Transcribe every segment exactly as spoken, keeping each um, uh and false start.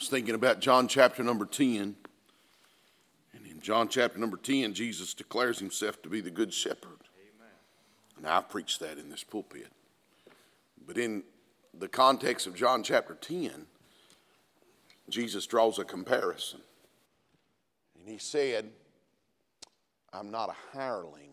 was thinking about John chapter number ten. And in John chapter number ten, Jesus declares himself to be the good shepherd. Amen. And I've preached that in this pulpit. But in the context of John chapter ten, Jesus draws a comparison. And he said, I'm not a hireling.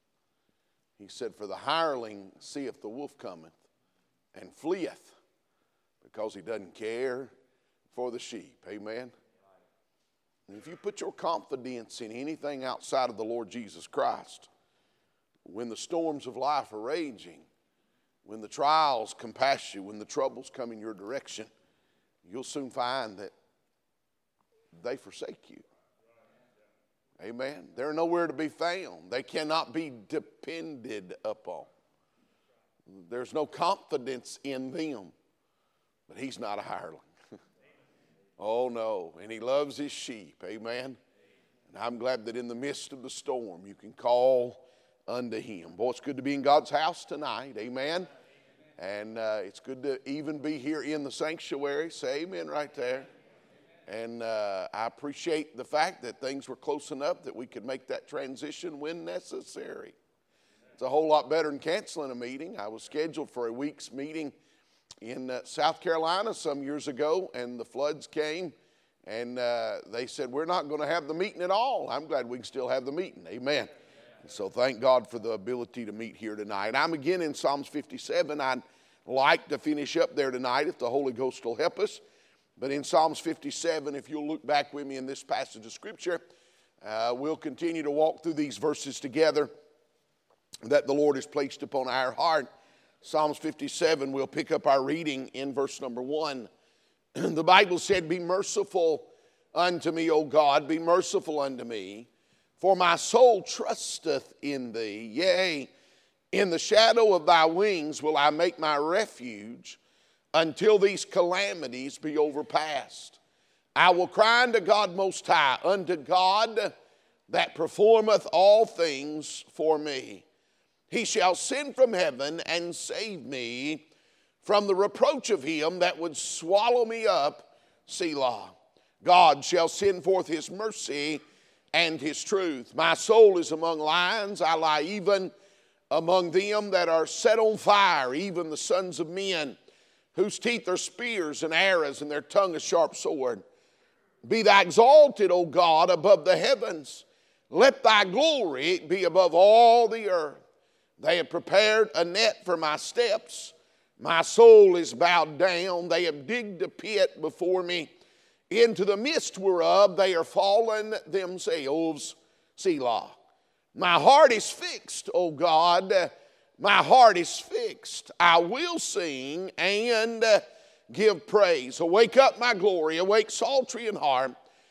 He said, for the hireling seeth the wolf cometh and fleeth, because he doesn't care for the sheep. Amen. And if you put your confidence in anything outside of the Lord Jesus Christ, when the storms of life are raging, when the trials compass you, when the troubles come in your direction, you'll soon find that they forsake you. Amen. They're nowhere to be found. They cannot be depended upon. There's no confidence in them. But he's not a hireling. Oh no. And he loves his sheep. Amen. And I'm glad that in the midst of the storm you can call unto him. Boy, it's good to be in God's house tonight. Amen. And uh, it's good to even be here in the sanctuary. Say amen right there. And uh, I appreciate the fact that things were close enough that we could make that transition when necessary. It's a whole lot better than canceling a meeting. I was scheduled for a week's meeting in uh, South Carolina some years ago, and the floods came, and uh, they said, we're not going to have the meeting at all. I'm glad we can still have the meeting. Amen. And so thank God for the ability to meet here tonight. I'm again in Psalms fifty-seven. I'd like to finish up there tonight if the Holy Ghost will help us. But in Psalms fifty-seven, if you'll look back with me in this passage of Scripture, uh, we'll continue to walk through these verses together that the Lord has placed upon our heart. Psalms fifty-seven, we'll pick up our reading in verse number one. The Bible said, be merciful unto me, O God, be merciful unto me, for my soul trusteth in thee. Yea, in the shadow of thy wings will I make my refuge, until these calamities be overpast. I will cry unto God Most High, unto God that performeth all things for me. He shall send from heaven and save me from the reproach of him that would swallow me up, Selah. God shall send forth his mercy and his truth. My soul is among lions. I lie even among them that are set on fire, even the sons of men, whose teeth are spears and arrows, and their tongue a sharp sword. Be thou exalted, O God, above the heavens. Let thy glory be above all the earth. They have prepared a net for my steps. My soul is bowed down. They have digged a pit before me. Into the midst whereof they are fallen themselves. Selah. My heart is fixed, O God. My heart is fixed. I will sing and give praise. Awake up, my glory. Awake, psaltery and harp.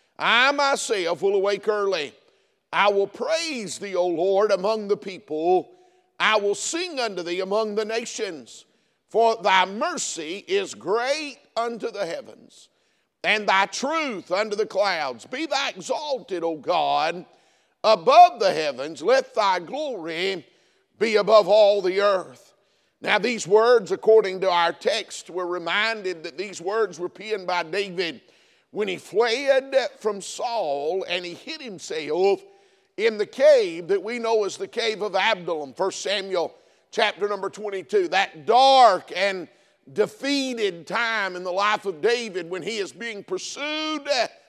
I myself will awake early. I will praise thee, O Lord, among the people. I will sing unto thee among the nations. For thy mercy is great unto the heavens, and thy truth unto the clouds. Be thou exalted, O God, above the heavens. Let thy glory be above all the earth. Now these words, according to our text, we're reminded that these words were penned by David when he fled from Saul and he hid himself in the cave that we know as the cave of Adullam. First Samuel chapter number twenty-two. That dark and defeated time in the life of David when he is being pursued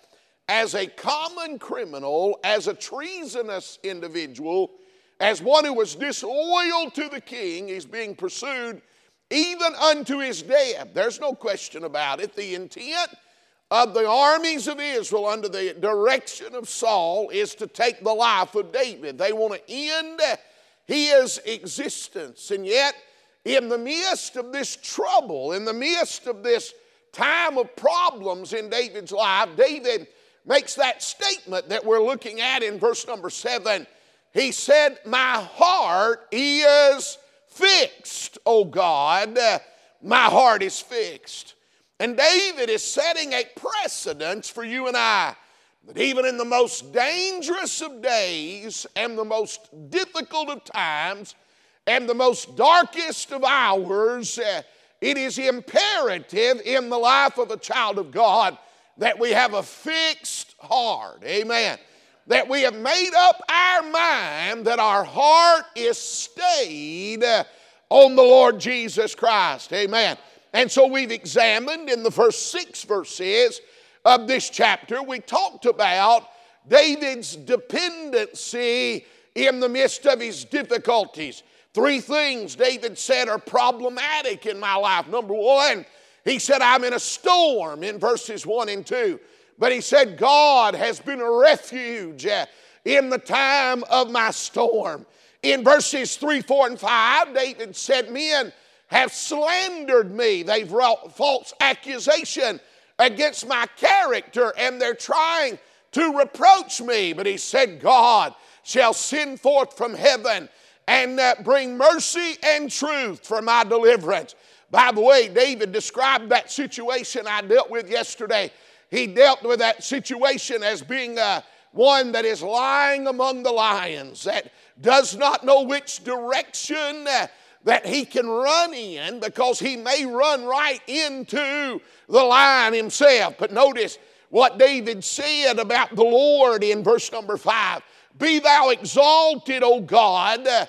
as a common criminal, as a treasonous individual, as one who was disloyal to the king. He's being pursued even unto his death. There's no question about it. The intent of the armies of Israel under the direction of Saul is to take the life of David. They want to end his existence. And yet, in the midst of this trouble, in the midst of this time of problems in David's life, David makes that statement that we're looking at in verse number seven. He said, my heart is fixed, O God. My heart is fixed. And David is setting a precedence for you and I, that even in the most dangerous of days and the most difficult of times and the most darkest of hours, uh, it is imperative in the life of a child of God that we have a fixed heart. Amen. That we have made up our mind that our heart is stayed on the Lord Jesus Christ. Amen. And so we've examined in the first six verses of this chapter, we talked about David's dependency in the midst of his difficulties. Three things David said are problematic in my life. Number one, he said, I'm in a storm in verses one and two. But he said, God has been a refuge in the time of my storm. In verses three, four, and five, David said, men have slandered me. They've brought false accusation against my character, and they're trying to reproach me. But he said, God shall send forth from heaven and uh, bring mercy and truth for my deliverance. By the way, David described that situation I dealt with yesterday. He dealt with that situation as being uh, one that is lying among the lions, that does not know which direction uh, that he can run in, because he may run right into the lion himself. But notice what David said about the Lord in verse number five. Be thou exalted, O God, uh,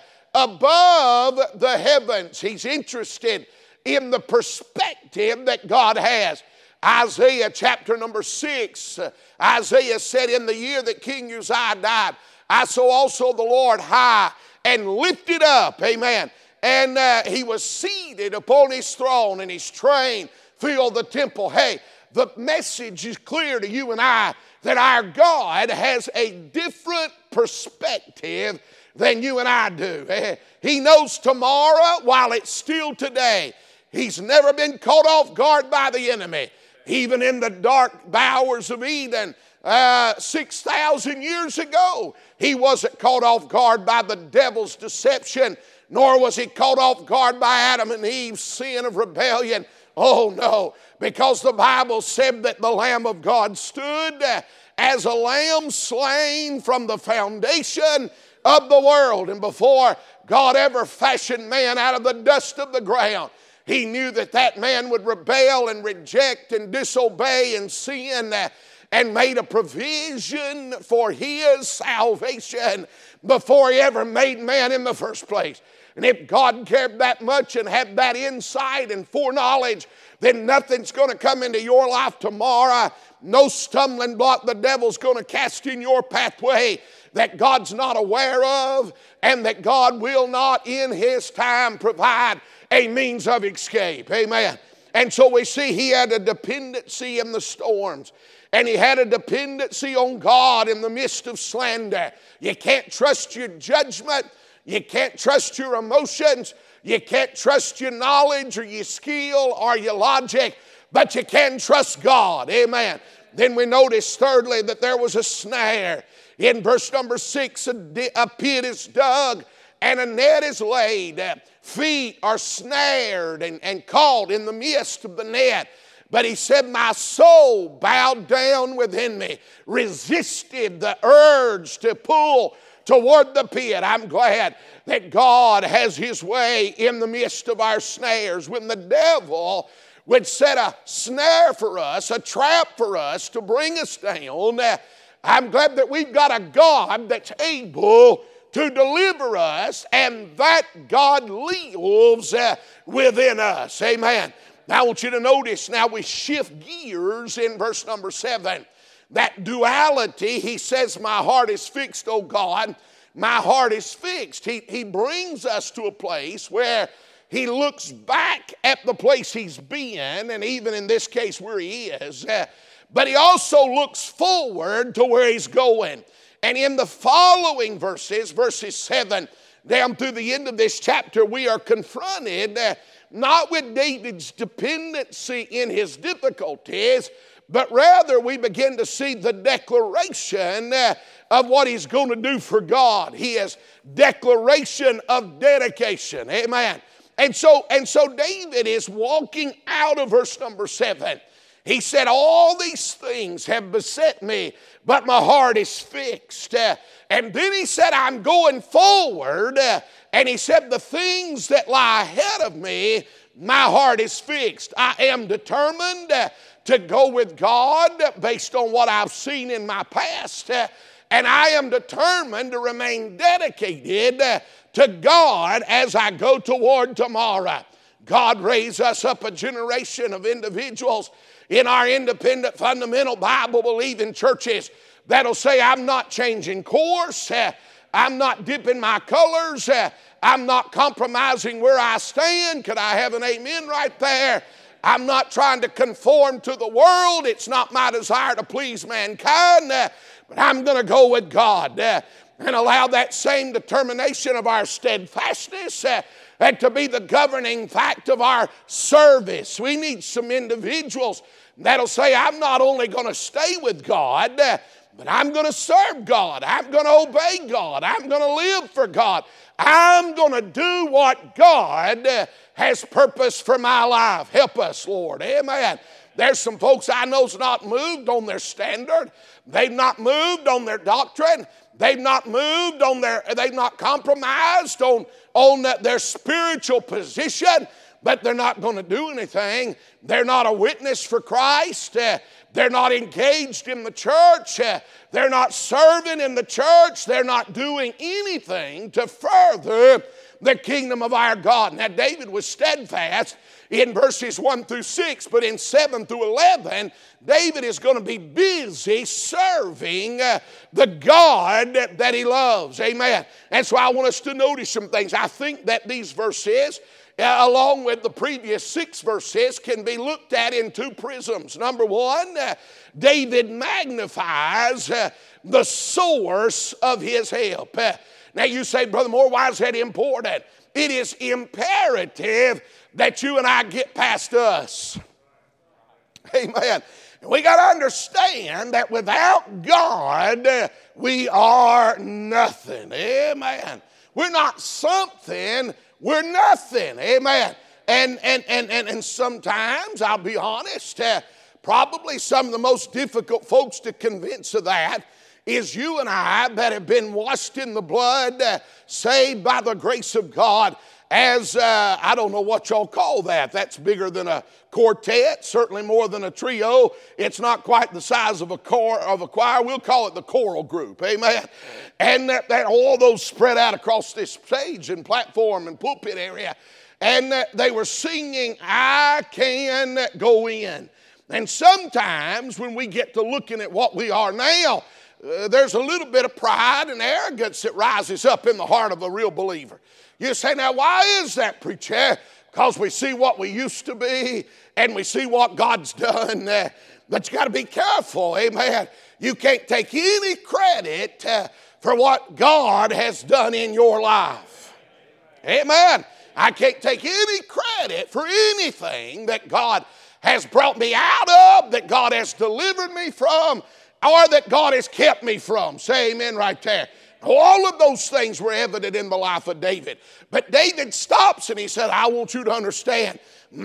above the heavens. He's interested in the perspective that God has. Isaiah chapter number six, uh, Isaiah said, in the year that King Uzziah died, I saw also the Lord high and lifted up, amen. And uh, he was seated upon his throne, and his train filled the temple. Hey, the message is clear to you and I that our God has a different perspective than you and I do. He knows tomorrow while it's still today. He's never been caught off guard by the enemy. Even in the dark bowers of Eden, uh, six thousand years ago, he wasn't caught off guard by the devil's deception, nor was he caught off guard by Adam and Eve's sin of rebellion. Oh no, because the Bible said that the Lamb of God stood as a lamb slain from the foundation of the world. And before God ever fashioned man out of the dust of the ground, he knew that that man would rebel and reject and disobey and sin, and made a provision for his salvation before he ever made man in the first place. And if God cared that much and had that insight and foreknowledge, then nothing's going to come into your life tomorrow. No stumbling block the devil's going to cast in your pathway that God's not aware of, and that God will not in his time provide a means of escape. Amen. And so we see he had a dependency in the storms, and he had a dependency on God in the midst of slander. You can't trust your judgment. You can't trust your emotions. You can't trust your knowledge or your skill or your logic, but you can trust God. Amen. Then we notice thirdly that there was a snare. In verse number six, a, di- a pit is dug and a net is laid. Feet are snared and, and caught in the midst of the net. But he said, my soul bowed down within me, resisted the urge to pull toward the pit. I'm glad that God has his way in the midst of our snares. When the devil would set a snare for us, a trap for us to bring us down, I'm glad that we've got a God that's able to deliver us, and that God lives uh, within us. Amen. Now I want you to notice, now we shift gears in verse number seven. That duality, he says, my heart is fixed, O God. My heart is fixed. He, he brings us to a place where he looks back at the place he's been, and even in this case where he is, uh, but he also looks forward to where he's going. And in the following verses, verses seven down through the end of this chapter, we are confronted uh, not with David's dependency in his difficulties, but rather we begin to see the declaration uh, of what he's going to do for God. He has declaration of dedication. Amen. And so, and so David is walking out of verse number seven. He said, all these things have beset me, but my heart is fixed. Uh, and then he said, I'm going forward. Uh, and he said, the things that lie ahead of me, My heart is fixed. I am determined uh, to go with God based on what I've seen in my past. Uh, and I am determined to remain dedicated uh, to God as I go toward tomorrow. God raised us up a generation of individuals in our independent, fundamental, Bible-believing churches that'll say, I'm not changing course. Uh, I'm not dipping my colors. Uh, I'm not compromising where I stand. Could I have an amen right there? I'm not trying to conform to the world. It's not my desire to please mankind, uh, but I'm going to go with God uh, and allow that same determination of our steadfastness uh, and to be the governing fact of our service. We need some individuals that'll say, I'm not only going to stay with God, uh, but I'm going to serve God. I'm going to obey God. I'm going to live for God. I'm going to do what God uh, has purpose for my life. Help us, Lord. Amen. There's some folks I know's not moved on their standard. They've not moved on their doctrine. They've not moved on their, they've not compromised on, on their spiritual position, but they're not going to do anything. They're not a witness for Christ. Uh, they're not engaged in the church. Uh, they're not serving in the church. They're not doing anything to further the kingdom of our God. Now, David was steadfast in verses one through six, but in seven through eleven, David is going to be busy serving uh, the God that, that he loves. Amen. And so I want us to notice some things. I think that these verses, uh, along with the previous six verses, can be looked at in two prisms. Number one, uh, David magnifies uh, the source of his help. Uh, now you say, Brother Moore, why is that important? It is imperative that you and I get past us. Amen. We got to understand that without God, we are nothing. Amen. We're not something, we're nothing. Amen. And and and and, and sometimes, I'll be honest, uh, probably some of the most difficult folks to convince of that is you and I that have been washed in the blood, uh, saved by the grace of God, as, uh, I don't know what y'all call that. That's bigger than a quartet, certainly more than a trio. It's not quite the size of a choir, of a choir. We'll call it the choral group, amen? And that, that all those spread out across this stage and platform and pulpit area. And that they were singing, I Can Go In. And sometimes when we get to looking at what we are now, uh, there's a little bit of pride and arrogance that rises up in the heart of a real believer. You say, now why is that, preacher? Because we see what we used to be and we see what God's done. Uh, but you got to be careful, amen. You can't take any credit uh, for what God has done in your life. Amen. I can't take any credit for anything that God has brought me out of, that God has delivered me from, or that God has kept me from. Say amen right there. All of those things were evident in the life of David. But David stops and he said, I want you to understand,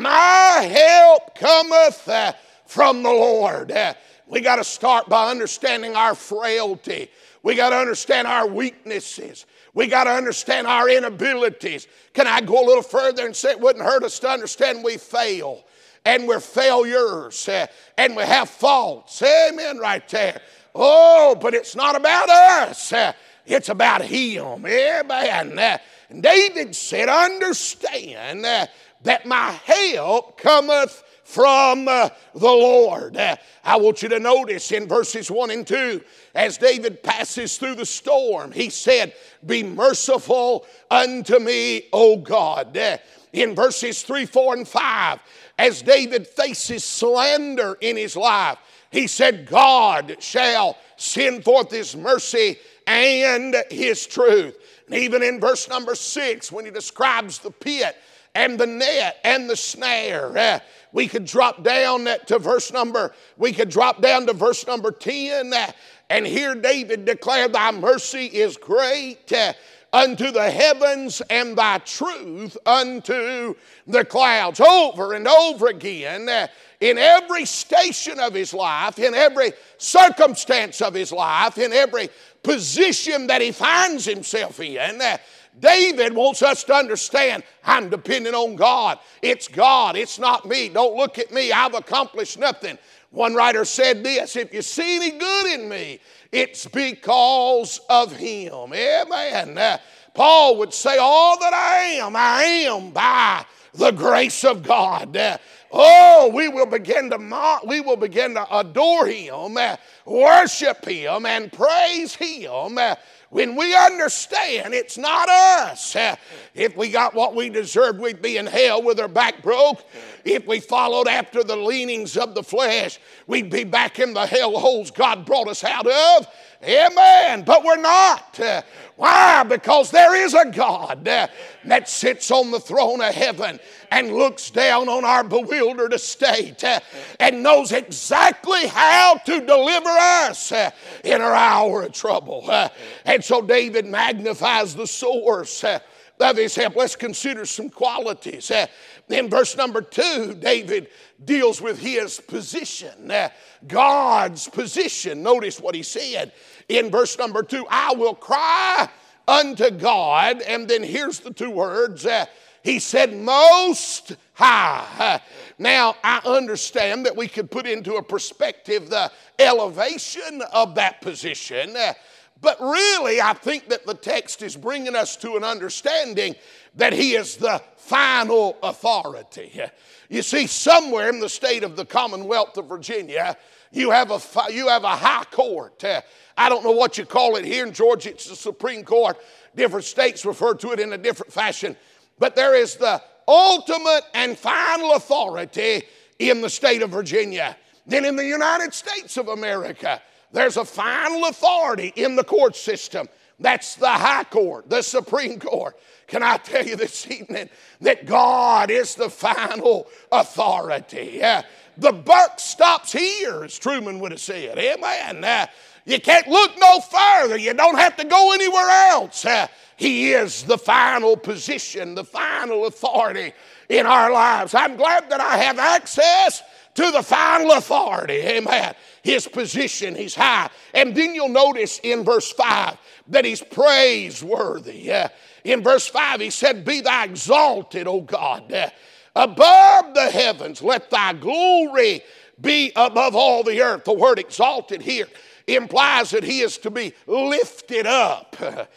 my help cometh uh, from the Lord. Uh, we got to start by understanding our frailty. We got to understand our weaknesses. We got to understand our inabilities. Can I go a little further and say it wouldn't hurt us to understand we fail. And we're failures. Uh, and we have faults. Amen right there. Oh, but it's not about us. Uh, It's about him. Amen. Uh, David said, understand uh, that my help cometh from uh, the Lord. Uh, I want you to notice in verses one and two, as David passes through the storm, he said, be merciful unto me, O God. Uh, in verses three, four, and five, as David faces slander in his life, he said, God shall send forth his mercy and his truth. And even in verse number six, when he describes the pit and the net and the snare, uh, we could drop down to verse number, we could drop down to verse number ten, uh, and here David declared, thy mercy is great uh, unto the heavens, and thy truth unto the clouds. Over and over again, uh, in every station of his life, in every circumstance of his life, in every position that he finds himself in, uh, David wants us to understand, I'm dependent on God. It's God. It's not me. Don't look at me. I've accomplished nothing. One writer said this, if you see any good in me, it's because of Him. Amen. Uh, Paul would say, all that I am, I am by the grace of God. Uh, oh, we will begin to mock, we will begin to adore Him, uh, worship Him, and praise Him. Uh, When we understand it's not us. Uh, if we got what we deserved, we'd be in hell with our back broke. If we followed after the leanings of the flesh, we'd be back in the hell holes God brought us out of. Amen. But we're not. Uh, why? Because there is a God uh, that sits on the throne of heaven and looks down on our bewildered estate uh, and knows exactly how to deliver us uh, in our hour of trouble. Uh, and so David magnifies the source uh, of his help. Let's consider some qualities. Uh, in verse number two, David deals with his position, uh, God's position. Notice what he said in verse number two, I will cry unto God. And then here's the two words, uh, he said, Most High. Now, I understand that we could put into a perspective the elevation of that position, uh, but really, I think that the text is bringing us to an understanding that He is the final authority. You see, somewhere in the state of the Commonwealth of Virginia, you have a, you have a high court. Uh, I don't know what you call it here in Georgia. It's the Supreme Court. Different states refer to it in a different fashion. But there is the ultimate and final authority in the state of Virginia. Then in the United States of America, there's a final authority in the court system. That's the high court, the Supreme Court. Can I tell you this evening that God is the final authority? Uh, the buck stops here, as Truman would have said. Amen. Uh, you can't look no further. You don't have to go anywhere else. Uh, he is the final position, the final authority in our lives. I'm glad that I have access to the final authority. Amen. His position, He's high. And then you'll notice in verse five that He's praiseworthy. Uh, in verse five He said, Be thou exalted, O God, uh, above the heavens. Let thy glory be above all the earth. The word exalted here implies that He is to be lifted up.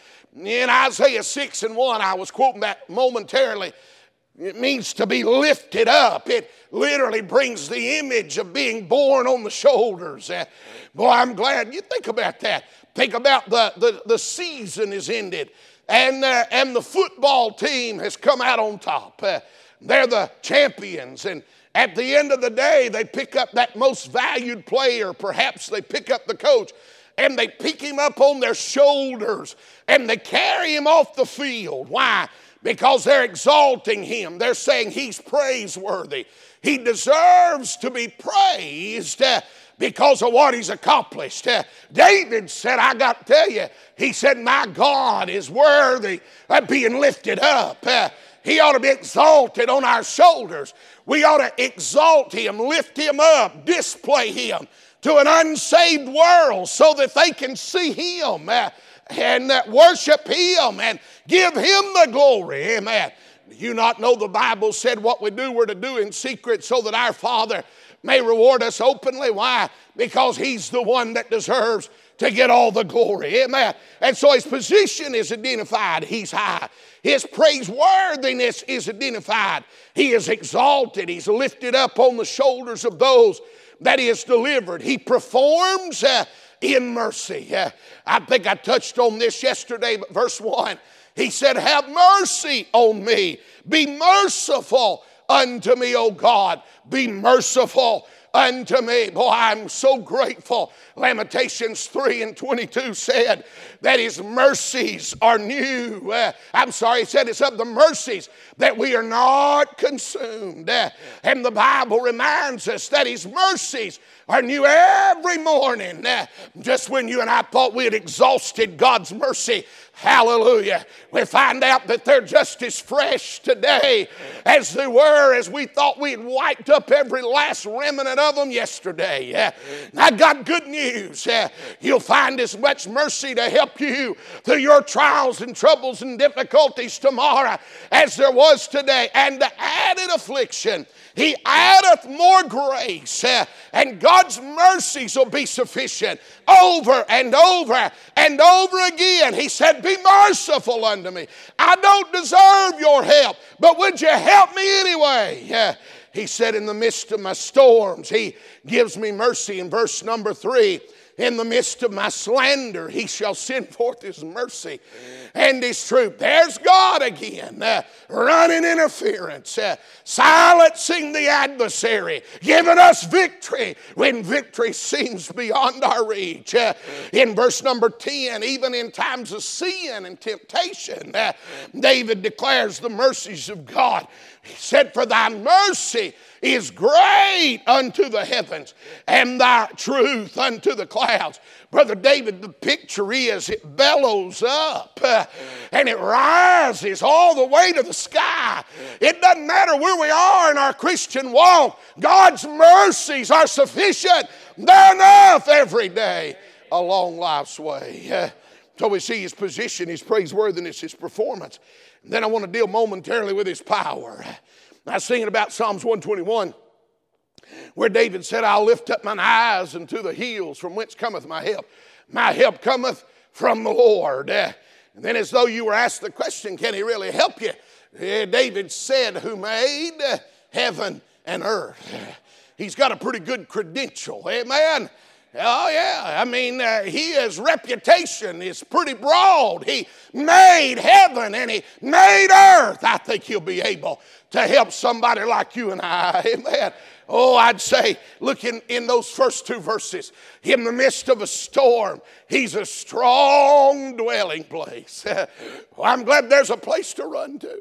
In Isaiah six and one, I was quoting that momentarily. It means to be lifted up. It literally brings the image of being borne on the shoulders. Uh, boy, I'm glad you think about that. Think about the, the, the season is ended and, uh, and the football team has come out on top. Uh, they're the champions, and at the end of the day, they pick up that most valued player. Perhaps they pick up the coach and they pick him up on their shoulders and they carry him off the field. Why? Because they're exalting him. They're saying he's praiseworthy. He deserves to be praised uh, because of what he's accomplished. Uh, David said, I got to tell you, he said, my God is worthy of being lifted up. Uh, he ought to be exalted on our shoulders. We ought to exalt him, lift him up, display him to an unsaved world so that they can see him. Uh, and uh, worship him and give him the glory. Amen. Do you not know the Bible said what we do we're to do in secret so that our Father may reward us openly? Why? Because he's the one that deserves to get all the glory. Amen. And so his position is identified. He's high. His praiseworthiness is identified. He is exalted. He's lifted up on the shoulders of those that he has delivered. He performs uh, in mercy. Uh, I think I touched on this yesterday, but verse one, he said, have mercy on me. Be merciful unto me, O God. Be merciful unto me. Boy, I'm so grateful. Lamentations three and twenty-two said that his mercies are new. Uh, I'm sorry, he said it's of the mercies that we are not consumed. Uh, and the Bible reminds us that his mercies are new every morning. Uh, just when you and I thought we had exhausted God's mercy, Hallelujah. We find out that they're just as fresh today as they were as we thought we'd wiped up every last remnant of them yesterday. Uh, I got good news. Uh, you'll find as much mercy to help you through your trials and troubles and difficulties tomorrow as there was today. And the added affliction, He addeth more grace, uh, and God's mercies will be sufficient over and over and over again. He said, be merciful unto me. I don't deserve your help, but would you help me anyway? Uh, he said, in the midst of my storms, He gives me mercy. In verse number three, in the midst of my slander, He shall send forth His mercy and His truth. There's God again, uh, running interference, uh, silencing the adversary, giving us victory when victory seems beyond our reach. Uh, in verse number ten, even in times of sin and temptation, uh, David declares the mercies of God. He said, for thy mercy is great unto the heavens, and thy truth unto the clouds. Brother David, the picture is it bellows up uh, and it rises all the way to the sky. It doesn't matter where we are in our Christian walk. God's mercies are sufficient. They're enough every day along life's way. Uh, so we see His position, His praiseworthiness, His performance. And then I want to deal momentarily with His power. I was thinking about Psalms one twenty-one, where David said, I'll lift up mine eyes unto the hills, from whence cometh my help. My help cometh from the Lord. Uh, and then as though you were asked the question, can He really help you? Uh, David said, who made uh, heaven and earth. Uh, he's got a pretty good credential. Amen. Oh, yeah. I mean, uh, his reputation is pretty broad. He made heaven and He made earth. I think He'll be able to help somebody like you and I. Amen. Oh, I'd say, look in, in those first two verses. In the midst of a storm, He's a strong dwelling place. Well, I'm glad there's a place to run to.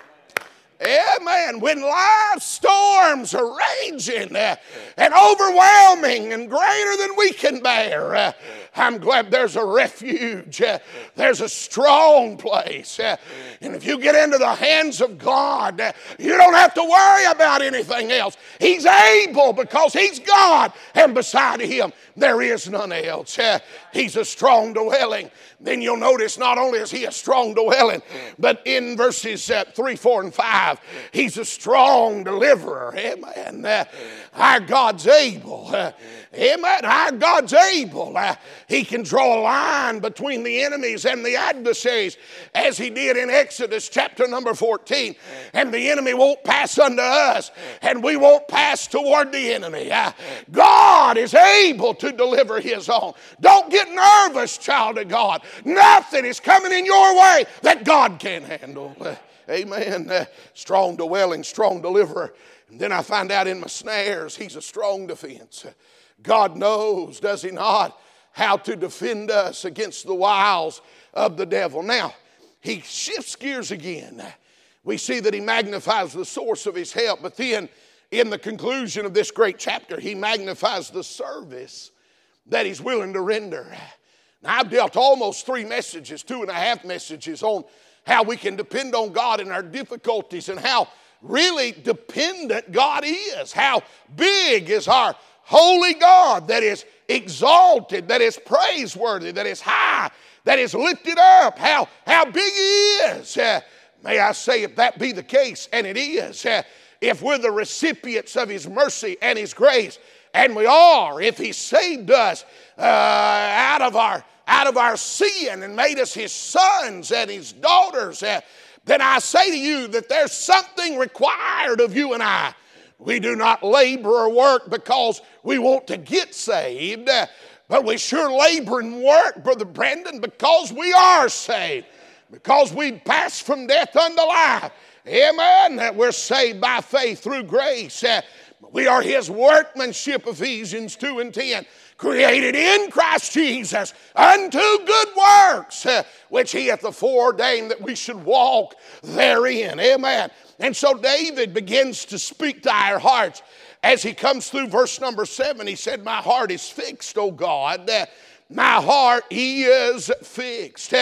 Amen. When life storms are raging uh, and overwhelming and greater than we can bear, uh, I'm glad there's a refuge. Uh, there's a strong place. Uh, and if you get into the hands of God, uh, you don't have to worry about anything else. He's able because He's God, and beside Him there is none else. Uh, he's a strong dwelling. Then you'll notice not only is He a strong dwelling, but in verses uh, three, four, and five, He's a strong deliverer. Amen. Uh, our God's able. Uh, amen. Our God's able. Uh, he can draw a line between the enemies and the adversaries, as He did in Exodus chapter number fourteen. And the enemy won't pass unto us, and we won't pass toward the enemy. Uh, God is able to deliver His own. Don't get nervous, child of God. Nothing is coming in your way that God can't handle. Uh, amen. Uh, strong dwelling, strong deliverer. And then I find out in my snares, He's a strong defense. Uh, God knows, does He not, how to defend us against the wiles of the devil. Now, He shifts gears again. We see that He magnifies the source of His help, but then in the conclusion of this great chapter, He magnifies the service that He's willing to render. Now, I've dealt almost three messages, two and a half messages on how we can depend on God in our difficulties and how really dependent God is. How big is our holy God that is exalted, that is praiseworthy, that is high, that is lifted up. How, how big He is. Uh, may I say, if that be the case, and it is, uh, if we're the recipients of His mercy and His grace, and we are, if He saved us uh, out of our out of our sin and made us His sons and His daughters, uh, then I say to you that there's something required of you and I. We do not labor or work because we want to get saved, uh, but we sure labor and work, Brother Brandon, because we are saved, because we pass from death unto life. Amen. That we're saved by faith through grace. Uh, we are His workmanship, Ephesians two and ten. Created in Christ Jesus unto good works, uh, which He hath foreordained that we should walk therein. Amen. And so David begins to speak to our hearts as he comes through verse number seven. He said, my heart is fixed, O God. Uh, my heart is fixed. Uh,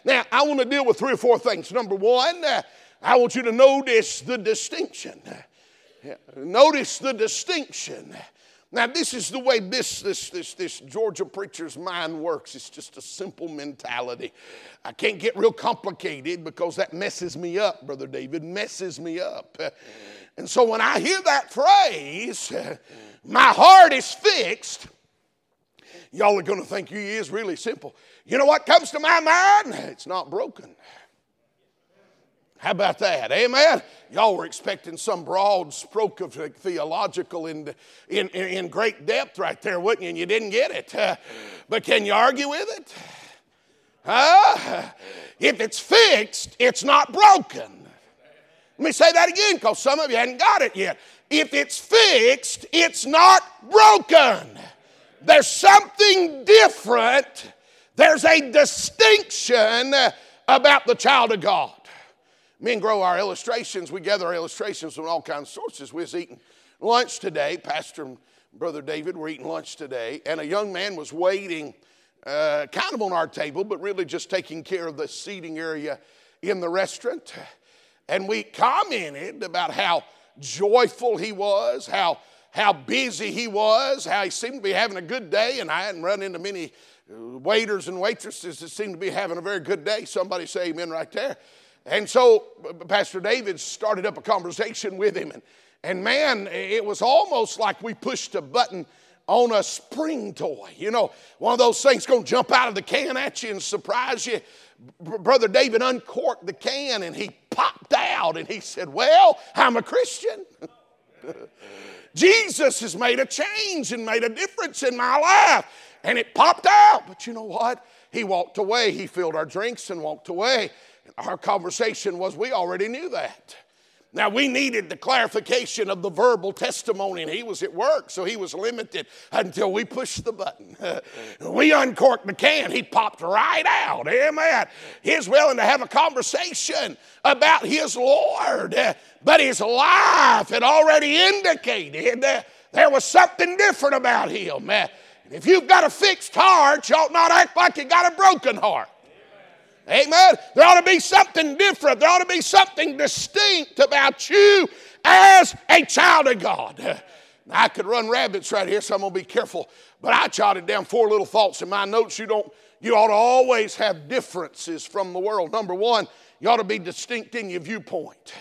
Now, I want to deal with three or four things. Number one, uh, I want you to notice the distinction. Uh, notice the distinction. Now, this is the way this, this, this, this Georgia preacher's mind works. It's just a simple mentality. I can't get real complicated because that messes me up, Brother David, messes me up. Uh, and so when I hear that phrase, uh, my heart is fixed, y'all are going to think he is really simple. You know what comes to my mind? It's not broken. How about that? Amen? Y'all were expecting some broad stroke of theological in, in, in great depth right there, wouldn't you? And you didn't get it. Uh, but can you argue with it? Huh? If it's fixed, it's not broken. Let me say that again because some of you hadn't got it yet. If it's fixed, it's not broken. There's something different. There's a distinction about the child of God. Me and Grow our illustrations. We gather our illustrations from all kinds of sources. We was eating lunch today. Pastor and Brother David were eating lunch today. And a young man was waiting uh, kind of on our table, but really just taking care of the seating area in the restaurant. And we commented about how joyful he was, how, how busy he was, how he seemed to be having a good day. And I hadn't run into many waiters and waitresses that seemed to be having a very good day. Somebody say amen right there. And so Pastor David started up a conversation with him. And, and man, it was almost like we pushed a button on a spring toy. You know, one of those things going to jump out of the can at you and surprise you. Brother David uncorked the can and he popped out and he said, well, I'm a Christian. Jesus has made a change and made a difference in my life. And it popped out. But you know what? He walked away. He filled our drinks and walked away. Our conversation was, we already knew that. Now, we needed the clarification of the verbal testimony, and he was at work, so he was limited until we pushed the button. We uncorked the can. He popped right out. Amen. He's willing to have a conversation about his Lord, but his life had already indicated there was something different about him. If you've got a fixed heart, you ought not act like you got a broken heart. Amen. There ought to be something different. There ought to be something distinct about you as a child of God. Now, I could run rabbits right here, so I'm going to be careful. But I jotted down four little thoughts in my notes. You don't. You ought to always have differences from the world. Number one, you ought to be distinct in your viewpoint.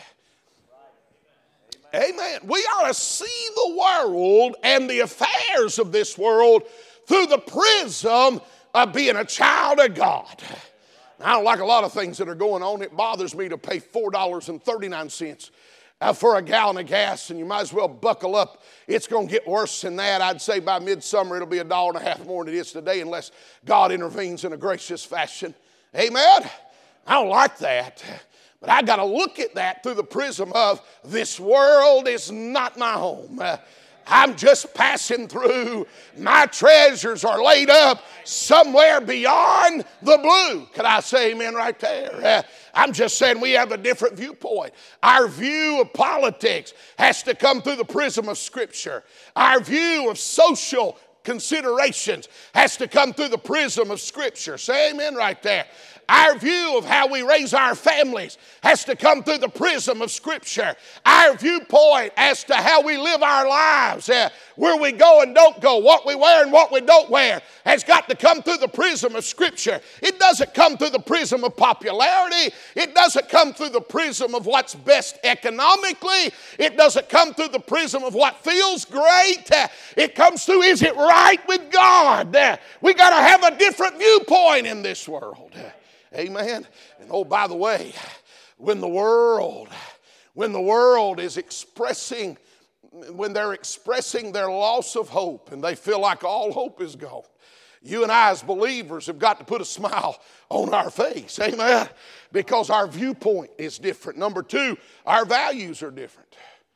Amen. We ought to see the world and the affairs of this world through the prism of being a child of God. I don't like a lot of things that are going on. It bothers me to pay four dollars and thirty-nine cents uh, for a gallon of gas, and you might as well buckle up. It's going to get worse than that. I'd say by midsummer it'll be a dollar and a half more than it is today unless God intervenes in a gracious fashion. Amen? I don't like that. But I got to look at that through the prism of this world is not my home. Uh, I'm just passing through. My treasures are laid up somewhere beyond the blue. Could I say amen right there? Uh, I'm just saying we have a different viewpoint. Our view of politics has to come through the prism of Scripture. Our view of social considerations has to come through the prism of Scripture. Say amen right there. Our view of how we raise our families has to come through the prism of Scripture. Our viewpoint as to how we live our lives, uh, where we go and don't go, what we wear and what we don't wear, has got to come through the prism of Scripture. It doesn't come through the prism of popularity. It doesn't come through the prism of what's best economically. It doesn't come through the prism of what feels great. Uh, it comes through, is it right with God? Uh, we got to have a different viewpoint in this world. Uh, Amen. And oh, by the way, when the world, when the world is expressing, when they're expressing their loss of hope and they feel like all hope is gone, you and I as believers have got to put a smile on our face. Amen. Because our viewpoint is different. Number two, our values are different.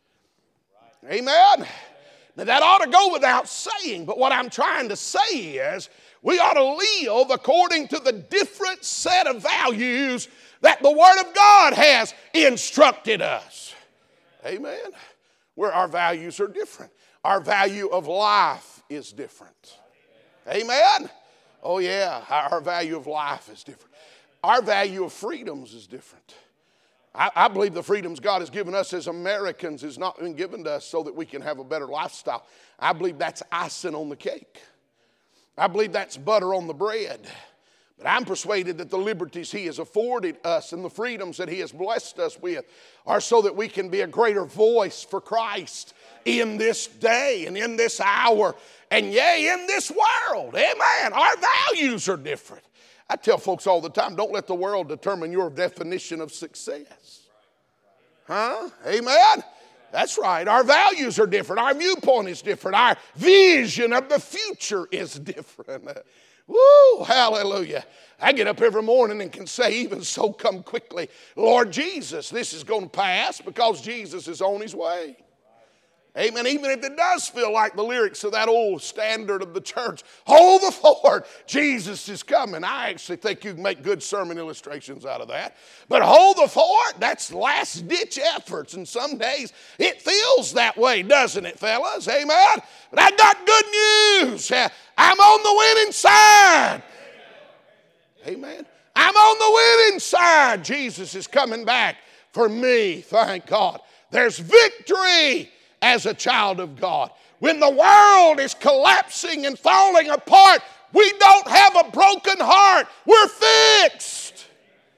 Amen. Now that ought to go without saying, but what I'm trying to say is we ought to live according to the different set of values that the Word of God has instructed us. Amen. Where our values are different. Our value of life is different. Amen. Oh yeah, our value of life is different. our value of freedoms is different. I, I believe the freedoms God has given us as Americans has not been given to us so that we can have a better lifestyle. I believe that's icing on the cake. I believe that's butter on the bread. But I'm persuaded that the liberties He has afforded us and the freedoms that He has blessed us with are so that we can be a greater voice for Christ in this day and in this hour and yea, in this world. Amen. Our values are different. I tell folks all the time, don't let the world determine your definition of success. Huh? Amen? That's right. Our values are different. Our viewpoint is different. Our vision of the future is different. Woo, hallelujah. I get up every morning and can say, even so, come quickly. Lord Jesus, this is going to pass because Jesus is on His way. Amen. Even if it does feel like the lyrics of that old standard of the church, hold the fort, Jesus is coming. I actually think you can make good sermon illustrations out of that. But hold the fort, that's last ditch efforts. And some days it feels that way, doesn't it, fellas? Amen. But I got good news. I'm on the winning side. Amen. I'm on the winning side. Jesus is coming back for me. Thank God. There's victory as a child of God. When the world is collapsing and falling apart, we don't have a broken heart. We're fixed.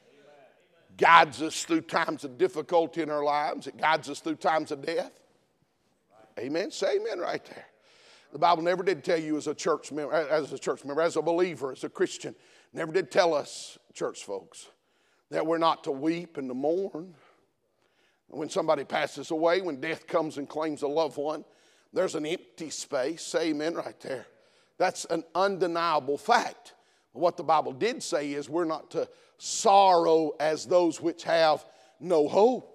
Guides us through times of difficulty in our lives. It guides us through times of death. Amen. Say amen right there. The Bible never did tell you as a church member, as a church member, as a believer, as a Christian, never did tell us, church folks, that we're not to weep and to mourn. When somebody passes away, when death comes and claims a loved one, there's an empty space. Say amen right there. That's an undeniable fact. What the Bible did say is we're not to sorrow as those which have no hope.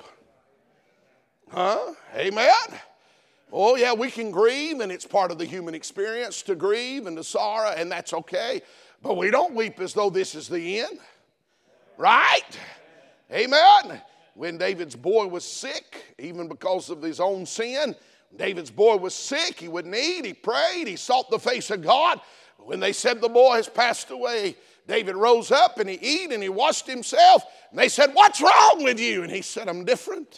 Huh? Amen? Oh, yeah, we can grieve, and it's part of the human experience to grieve and to sorrow, and that's okay. But we don't weep as though this is the end. Right? Amen? When David's boy was sick, even because of his own sin, David's boy was sick, he wouldn't eat, he prayed, he sought the face of God. When they said the boy has passed away, David rose up and he ate and he washed himself. And they said, what's wrong with you? And he said, I'm different.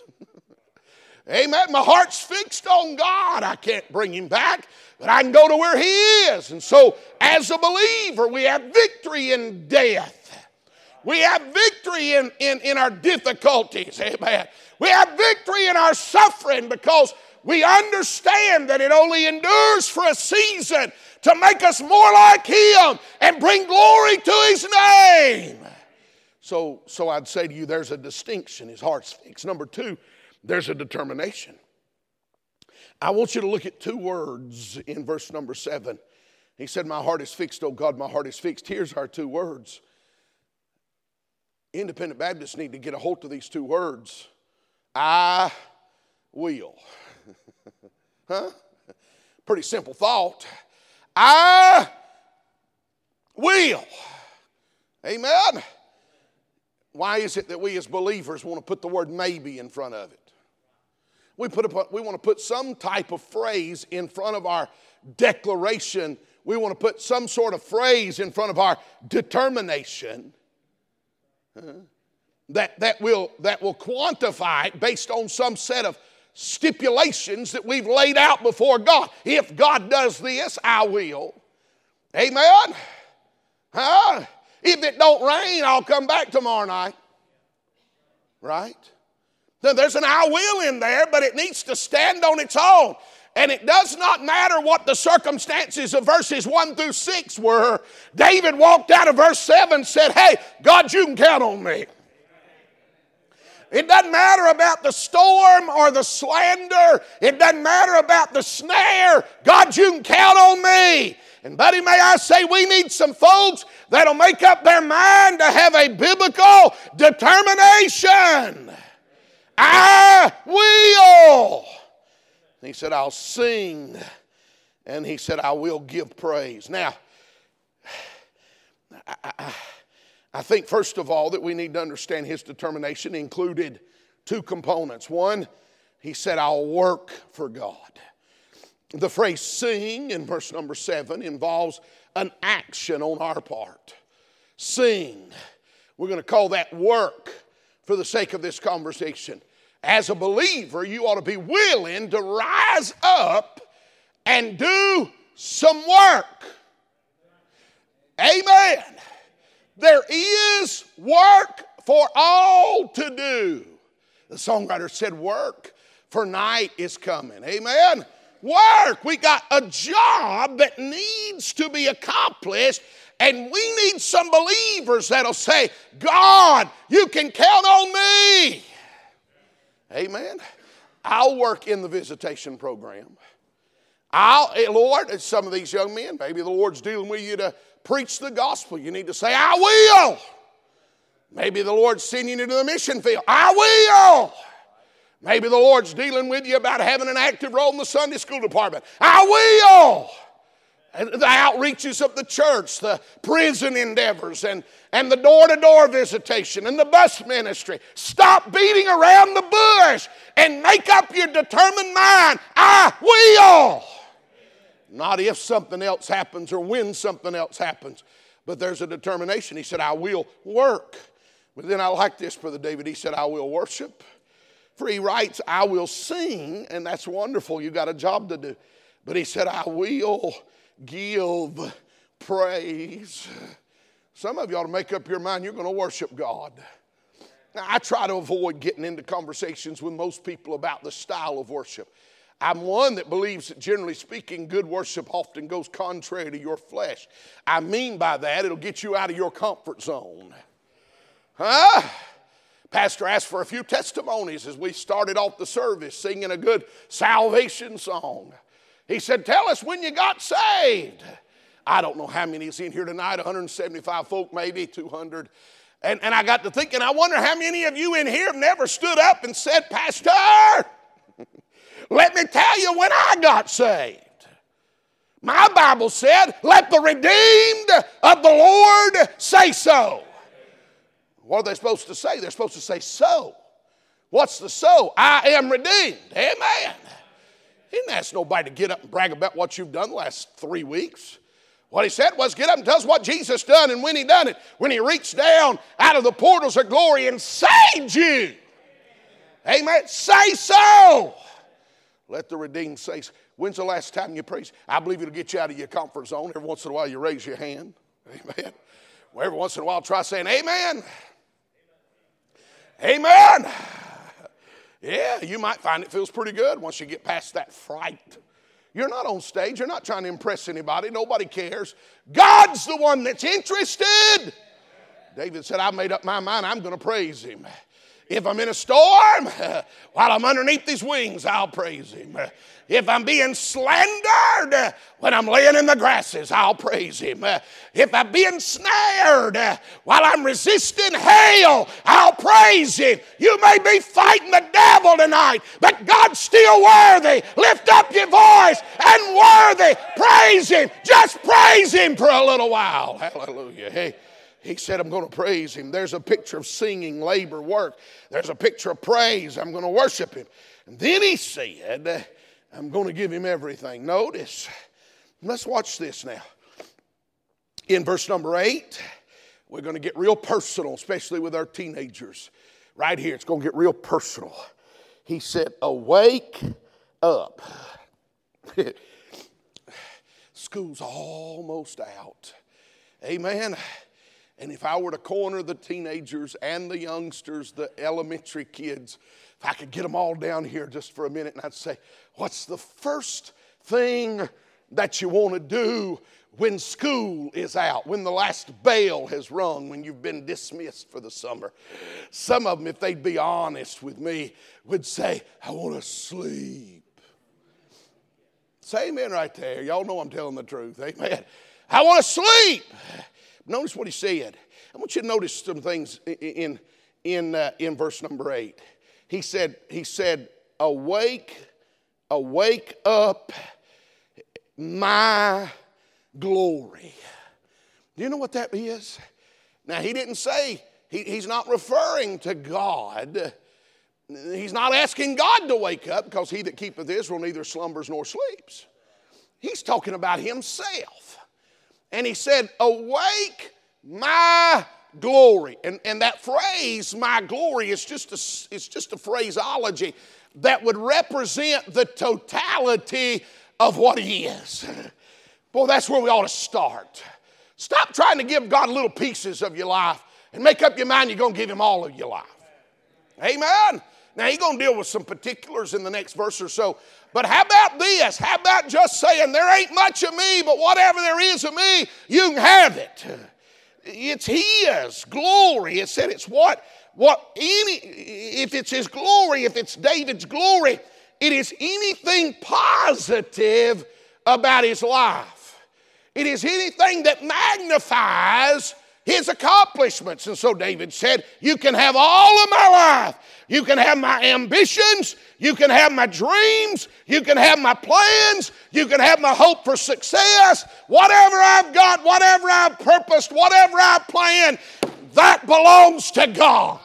Amen. My heart's fixed on God. I can't bring him back, but I can go to where He is. And so as a believer, we have victory in death. We have victory in, in, in our difficulties. Amen. We have victory in our suffering because we understand that it only endures for a season to make us more like Him and bring glory to His name. So, so I'd say to you, there's a distinction. His heart's fixed. Number two, there's a determination. I want you to look at two words in verse number seven. He said, my heart is fixed, oh God, my heart is fixed. Here's our two words. Independent Baptists need to get a hold of these two words. I will. Huh? Pretty simple thought. I will. Amen. Why is it that we as believers want to put the word maybe in front of it? We, put a, we want to put some type of phrase in front of our declaration. We want to put some sort of phrase in front of our determination. Uh, that, that, will, that will quantify it based on some set of stipulations that we've laid out before God. If God does this, I will. Amen? Huh? If it don't rain, I'll come back tomorrow night. Right? Now, there's an I will in there, but it needs to stand on its own. And it does not matter what the circumstances of verses one through six were. David walked out of verse seven and said, hey, God, you can count on me. It doesn't matter about the storm or the slander. It doesn't matter about the snare. God, you can count on me. And buddy, may I say, we need some folks that'll make up their mind to have a biblical determination. I will. He said, I'll sing. And he said, I will give praise. Now, I, I, I think first of all that we need to understand his determination included two components. One, he said, I'll work for God. The phrase sing in verse number seven involves an action on our part. Sing. We're going to call that work for the sake of this conversation. As a believer, you ought to be willing to rise up and do some work. Amen. There is work for all to do. The songwriter said, work, for night is coming. Amen. Work. We got a job that needs to be accomplished, and we need some believers that'll say, God, you can count on me. Amen. I'll work in the visitation program. I'll, Lord, some of these young men, maybe the Lord's dealing with you to preach the gospel. You need to say, I will. Maybe the Lord's sending you to the mission field. I will. Maybe the Lord's dealing with you about having an active role in the Sunday school department. I will. And the outreaches of the church, the prison endeavors, and, and the door-to-door visitation, and the bus ministry. Stop beating around the bush and make up your determined mind. I will. Not if something else happens or when something else happens. But there's a determination. He said, I will work. But then I like this, Brother David. He said, I will worship. For he writes, I will sing. And that's wonderful. You got a job to do. But he said, I will give praise. Some of you ought to make up your mind you're going to worship God. Now, I try to avoid getting into conversations with most people about the style of worship. I'm one that believes that, generally speaking, good worship often goes contrary to your flesh. I mean by that, it'll get you out of your comfort zone. Huh? Pastor asked for a few testimonies as we started off the service singing a good salvation song. He said, tell us when you got saved. I don't know how many is in here tonight, one hundred seventy-five folk, maybe two hundred. And, and I got to thinking, I wonder how many of you in here never stood up and said, Pastor, let me tell you when I got saved. My Bible said, let the redeemed of the Lord say so. What are they supposed to say? They're supposed to say so. What's the so? I am redeemed. Amen. He didn't ask nobody to get up and brag about what you've done the last three weeks. What he said was, get up and tell us what Jesus done and when he done it. When he reached down out of the portals of glory and saved you. Amen. Say so. Let the redeemed say so. When's the last time you praise? I believe it'll get you out of your comfort zone. Every once in a while you raise your hand. Amen. Well, every once in a while try saying amen. Amen. Yeah, you might find it feels pretty good once you get past that fright. You're not on stage. You're not trying to impress anybody. Nobody cares. God's the one that's interested. David said, I made up my mind. I'm going to praise him. If I'm in a storm, while I'm underneath his wings, I'll praise him. If I'm being slandered, when I'm laying in the grasses, I'll praise him. If I'm being snared, while I'm resisting hell, I'll praise him. You may be fighting the devil tonight, but God's still worthy. Lift up your voice and worthy. Praise him. Just praise him for a little while. Hallelujah. Hey. He said, I'm going to praise him. There's a picture of singing, labor, work. There's a picture of praise. I'm going to worship him. And then he said, I'm going to give him everything. Notice, let's watch this now. In verse number eight, we're going to get real personal, especially with our teenagers. Right here, it's going to get real personal. He said, awake up. School's almost out. Amen. And if I were to corner the teenagers and the youngsters, the elementary kids, if I could get them all down here just for a minute, and I'd say, what's the first thing that you want to do when school is out, when the last bell has rung, when you've been dismissed for the summer? Some of them, if they'd be honest with me, would say, I want to sleep. Say amen right there. Y'all know I'm telling the truth. Amen. I want to sleep. Notice what he said. I want you to notice some things in, in, uh, in verse number eight. He said, he said, awake, awake up my glory. Do you know what that is? Now, he didn't say, he, he's not referring to God. He's not asking God to wake up, because he that keepeth Israel neither slumbers nor sleeps. He's talking about himself. And he said, awake my glory. And, and that phrase, my glory, is just a, it's just a phraseology that would represent the totality of what he is. Boy, that's where we ought to start. Stop trying to give God little pieces of your life and make up your mind you're going to give him all of your life. Amen? Now, he's going to deal with some particulars in the next verse or so. But how about this? How about just saying, there ain't much of me, but whatever there is of me, you can have it. It's his glory. It said it's what? What any, if it's his glory, if it's David's glory, it is anything positive about his life. It is anything that magnifies his accomplishments. And so David said, you can have all of my life. You can have my ambitions. You can have my dreams. You can have my plans. You can have my hope for success. Whatever I've got, whatever I've purposed, whatever I've planned, that belongs to God.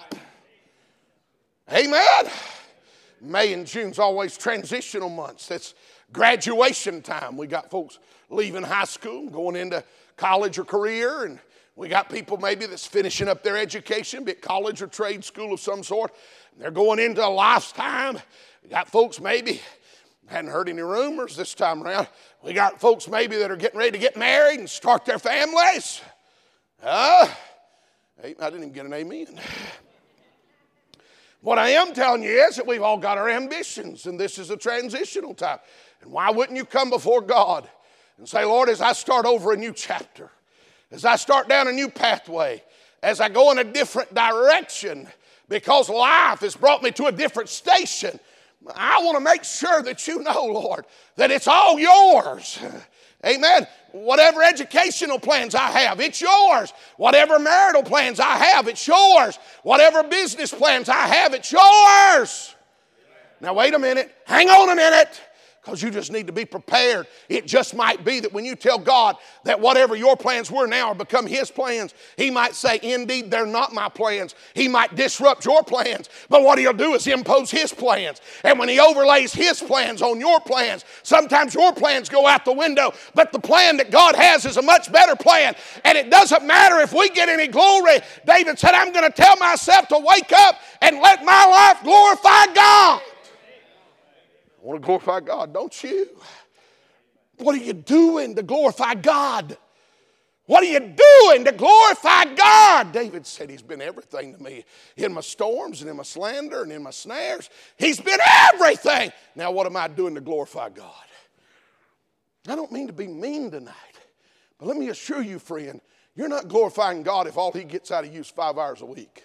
Amen. May and June's always transitional months. That's graduation time. We got folks leaving high school, going into college or career, and we got people maybe that's finishing up their education, be it college or trade school of some sort. They're going into a lifetime. We got folks maybe, hadn't heard any rumors this time around. We got folks maybe that are getting ready to get married and start their families. Uh, I didn't even get an amen. What I am telling you is that we've all got our ambitions, and this is a transitional time. And why wouldn't you come before God and say, Lord, as I start over a new chapter, as I start down a new pathway, as I go in a different direction, because life has brought me to a different station, I want to make sure that you know, Lord, that it's all yours. Amen. Whatever educational plans I have, it's yours. Whatever marital plans I have, it's yours. Whatever business plans I have, it's yours. Now, wait a minute. Hang on a minute. Because you just need to be prepared. It just might be that when you tell God that whatever your plans were now become his plans, he might say, indeed, they're not my plans. He might disrupt your plans. But what he'll do is impose his plans. And when he overlays his plans on your plans, sometimes your plans go out the window. But the plan that God has is a much better plan. And it doesn't matter if we get any glory. David said, I'm going to tell myself to wake up and let my life glorify God. I want to glorify God, don't you? What are you doing to glorify God? What are you doing to glorify God? David said he's been everything to me. In my storms and in my slander and in my snares. He's been everything. Now what am I doing to glorify God? I don't mean to be mean tonight. But let me assure you, friend, you're not glorifying God if all he gets out of you is five hours a week.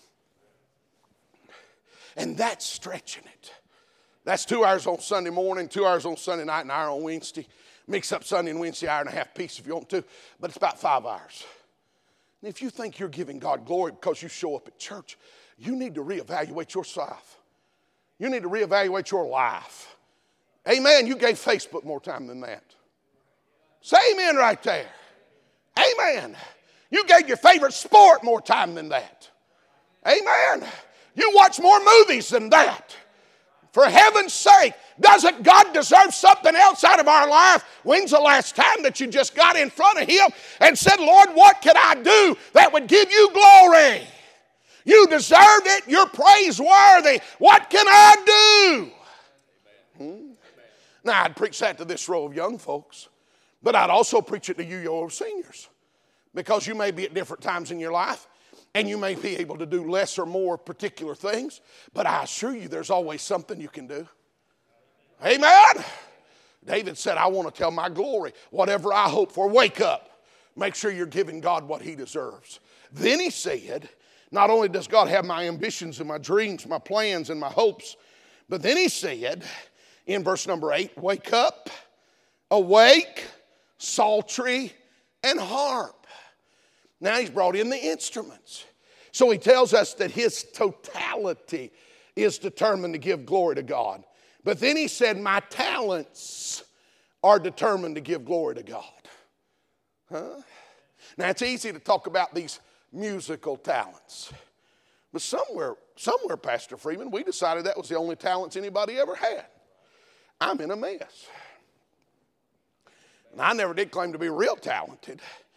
And that's stretching it. That's two hours on Sunday morning, two hours on Sunday night, and an hour on Wednesday. Mix up Sunday and Wednesday, hour and a half piece if you want to, but it's about five hours. And if you think you're giving God glory because you show up at church, you need to reevaluate yourself. You need to reevaluate your life. Amen. You gave Facebook more time than that. Say amen right there. Amen. You gave your favorite sport more time than that. Amen. You watch more movies than that. For heaven's sake, doesn't God deserve something else out of our life? When's the last time that you just got in front of him and said, Lord, what can I do that would give you glory? You deserved it. You're praiseworthy. What can I do? Hmm? Now, I'd preach that to this row of young folks, but I'd also preach it to you, your seniors, because you may be at different times in your life. And you may be able to do less or more particular things, but I assure you there's always something you can do. Amen. David said, I want to tell my glory. Whatever I hope for, wake up. Make sure you're giving God what he deserves. Then he said, not only does God have my ambitions and my dreams, my plans and my hopes, but then he said in verse number eight, wake up, awake, psaltery, and harp. Now he's brought in the instruments. So he tells us that his totality is determined to give glory to God. But then he said, my talents are determined to give glory to God. Huh? Now it's easy to talk about these musical talents. But somewhere, somewhere, Pastor Freeman, we decided that was the only talents anybody ever had. I'm in a mess. And I never did claim to be real talented.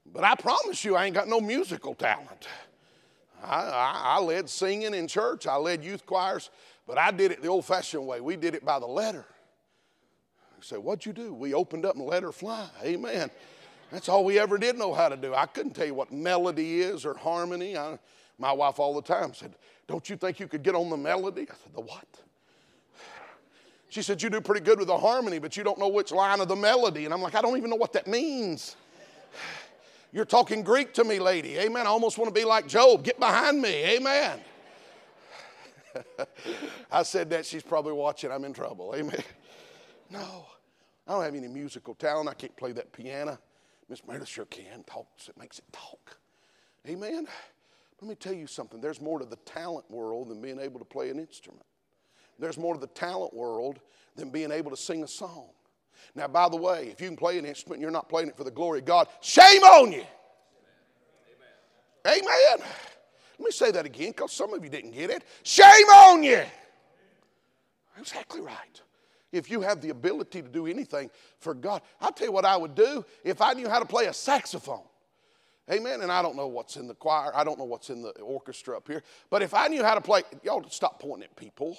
But I promise you I ain't got no musical talent. I, I, I led singing in church. I led youth choirs. But I did it the old-fashioned way. We did it by the letter. You say, what'd you do? We opened up and let her fly. Amen. That's all we ever did know how to do. I couldn't tell you what melody is or harmony. I, my wife all the time said, don't you think you could get on the melody? I said, the what? She said, you do pretty good with the harmony, but you don't know which line of the melody. And I'm like, I don't even know what that means. You're talking Greek to me, lady. Amen. I almost want to be like Job. Get behind me. Amen. I said that. She's probably watching. I'm in trouble. Amen. No, I don't have any musical talent. I can't play that piano. Miss Meredith sure can. Talks. It makes it talk. Amen. Let me tell you something. There's more to the talent world than being able to play an instrument. There's more to the talent world than being able to sing a song. Now, by the way, if you can play an instrument and you're not playing it for the glory of God, shame on you. Amen. Amen. Let me say that again because some of you didn't get it. Shame on you. Exactly right. If you have the ability to do anything for God, I'll tell you what I would do if I knew how to play a saxophone. Amen. And I don't know what's in the choir. I don't know what's in the orchestra up here. But if I knew how to play, y'all stop pointing at people.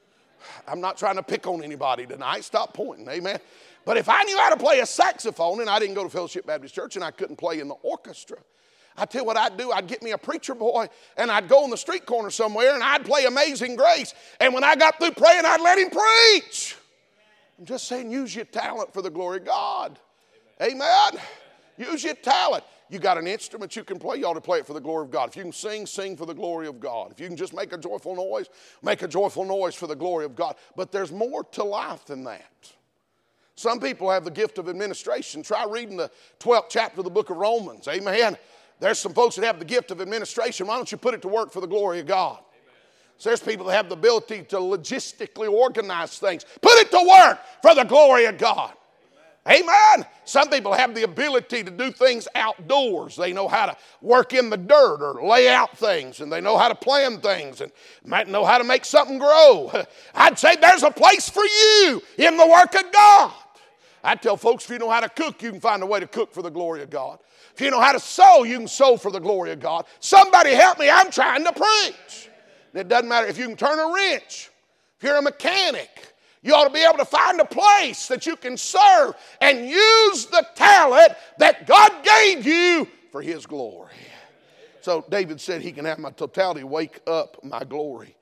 I'm not trying to pick on anybody tonight. Stop pointing. Amen. But if I knew how to play a saxophone, and I didn't go to Fellowship Baptist Church, and I couldn't play in the orchestra, I tell you what I'd do. I'd get me a preacher boy, and I'd go on the street corner somewhere, and I'd play Amazing Grace. And when I got through praying, I'd let him preach. I'm just saying, use your talent for the glory of God. Amen. Amen. Use your talent. You got an instrument you can play, you ought to play it for the glory of God. If you can sing, sing for the glory of God. If you can just make a joyful noise, make a joyful noise for the glory of God. But there's more to life than that. Some people have the gift of administration. Try reading the twelfth chapter of the book of Romans. Amen. There's some folks that have the gift of administration. Why don't you put it to work for the glory of God? Amen. So there's people that have the ability to logistically organize things. Put it to work for the glory of God. Amen. Amen. Some people have the ability to do things outdoors. They know how to work in the dirt or lay out things, and they know how to plan things and might know how to make something grow. I'd say there's a place for you in the work of God. I tell folks, if you know how to cook, you can find a way to cook for the glory of God. If you know how to sew, you can sew for the glory of God. Somebody help me, I'm trying to preach. And it doesn't matter if you can turn a wrench. If you're a mechanic, you ought to be able to find a place that you can serve and use the talent that God gave you for His glory. So David said he can have my totality, wake up my glory.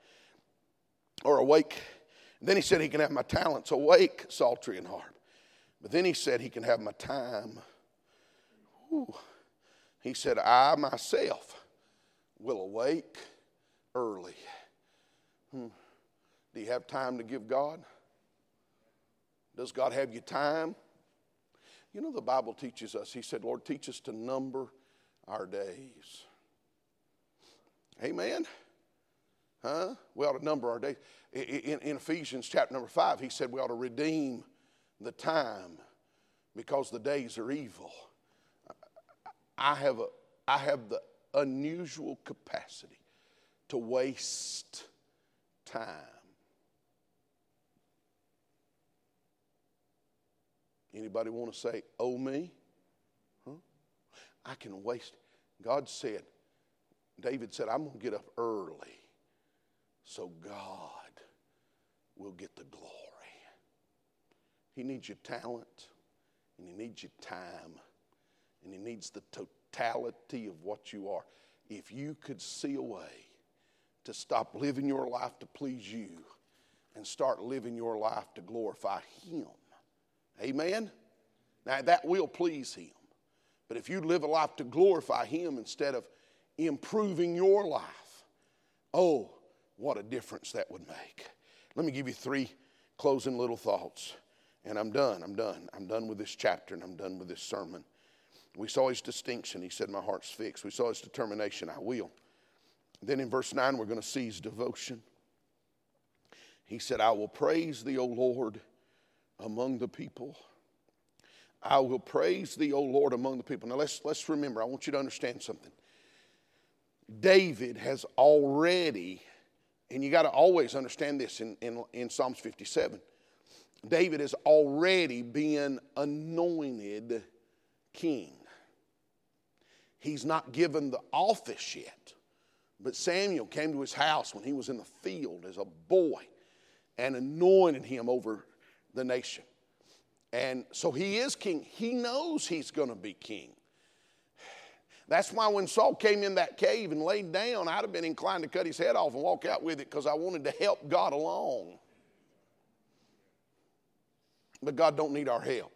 Or awake. And then he said he can have my talents, awake, psaltery, and harp. But then he said he can have my time. Ooh. He said, I myself will awake early. Hmm. Do you have time to give God? Does God have you time? You know the Bible teaches us. He said, Lord, teach us to number our days. Amen? Huh? We ought to number our days. In, in Ephesians chapter number five, he said we ought to redeem the time because the days are evil. I have, a, I have the unusual capacity to waste time. Anybody want to say, oh me? Huh? I can waste. God said, David said, I'm going to get up early so God will get the glory. He needs your talent, and He needs your time, and He needs the totality of what you are. If you could see a way to stop living your life to please you and start living your life to glorify Him, amen? Now, that will please Him. But if you live a life to glorify Him instead of improving your life, oh, what a difference that would make. Let me give you three closing little thoughts. And I'm done, I'm done. I'm done with this chapter and I'm done with this sermon. We saw His distinction. He said, my heart's fixed. We saw His determination, I will. Then in verse nine, we're going to see His devotion. He said, I will praise Thee, O Lord, among the people. I will praise Thee, O Lord, among the people. Now let's, let's remember, I want you to understand something. David has already, and you got to always understand this in, in, in Psalms fifty-seven, David has already been anointed king. He's not given the office yet. But Samuel came to his house when he was in the field as a boy and anointed him over the nation. And so he is king. He knows he's going to be king. That's why when Saul came in that cave and laid down, I'd have been inclined to cut his head off and walk out with it because I wanted to help God along. But God don't need our help.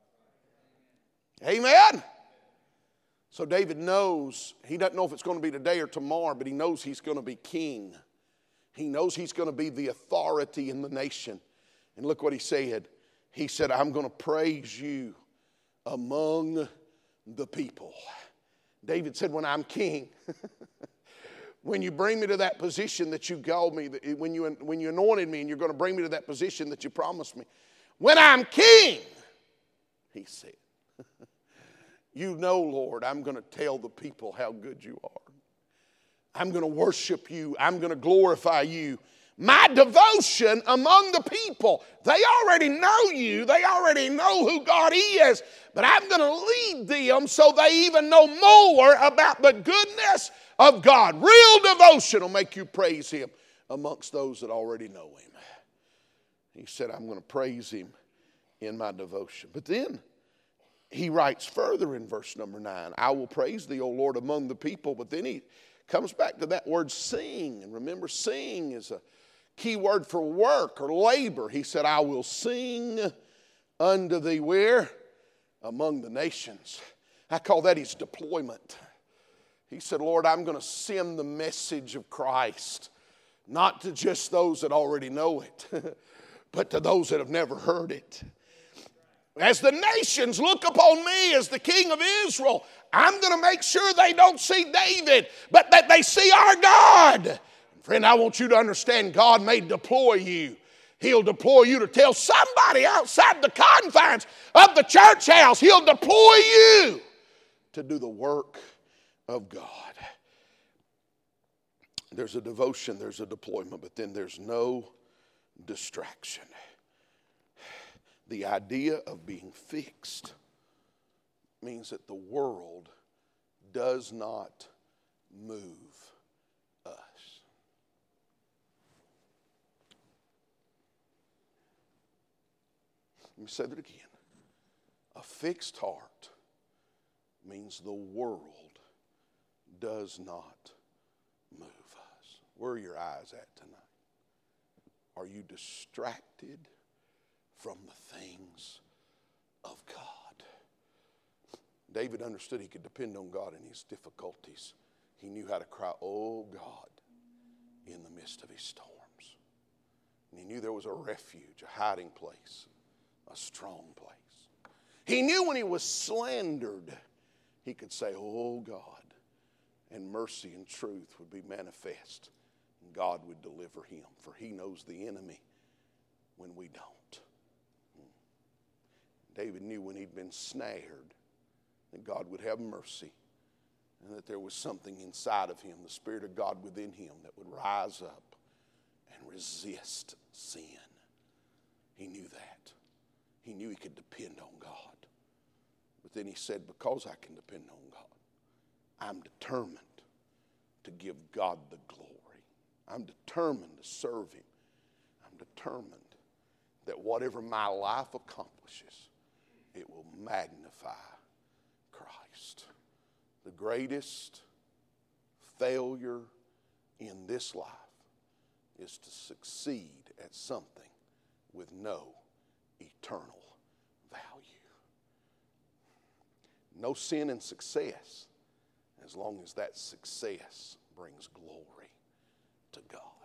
Amen? So David knows, he doesn't know if it's going to be today or tomorrow, but he knows he's going to be king. He knows he's going to be the authority in the nation. And look what he said. He said, I'm going to praise you among the people. David said, when I'm king, when you bring me to that position that you called me, when you, when you anointed me and you're going to bring me to that position that you promised me, when I'm king, he said, you know, Lord, I'm going to tell the people how good you are. I'm going to worship you. I'm going to glorify you. My devotion among the people, they already know you. They already know who God is. But I'm going to lead them so they even know more about the goodness of God. Real devotion will make you praise him amongst those that already know him. He said, I'm going to praise him in my devotion. But then he writes further in verse number nine, I will praise thee, O Lord, among the people. But then he comes back to that word sing. And remember, sing is a key word for work or labor. He said, I will sing unto thee where? Among the nations. I call that his deployment. He said, Lord, I'm going to send the message of Christ, not to just those that already know it, but to those that have never heard it. As the nations look upon me as the king of Israel, I'm going to make sure they don't see David, but that they see our God. Friend, I want you to understand God may deploy you. He'll deploy you to tell somebody outside the confines of the church house. He'll deploy you to do the work of God. There's a devotion, there's a deployment, but then there's no distraction. The idea of being fixed means that the world does not move us. Let me say that again. A fixed heart means the world does not move us. Where are your eyes at tonight? Are you distracted from the things of God? David understood he could depend on God in his difficulties. He knew how to cry, oh God, in the midst of his storms. And he knew there was a refuge, a hiding place, a strong place. He knew when he was slandered, he could say, oh God, and mercy and truth would be manifest. And God would deliver him, for he knows the enemy when we don't. David knew when he'd been snared that God would have mercy and that there was something inside of him, the Spirit of God within him, that would rise up and resist sin. He knew that. He knew he could depend on God. But then he said, because I can depend on God, I'm determined to give God the glory. I'm determined to serve him. I'm determined that whatever my life accomplishes, it will magnify Christ. The greatest failure in this life is to succeed at something with no eternal value. No sin in success, as long as that success brings glory to God.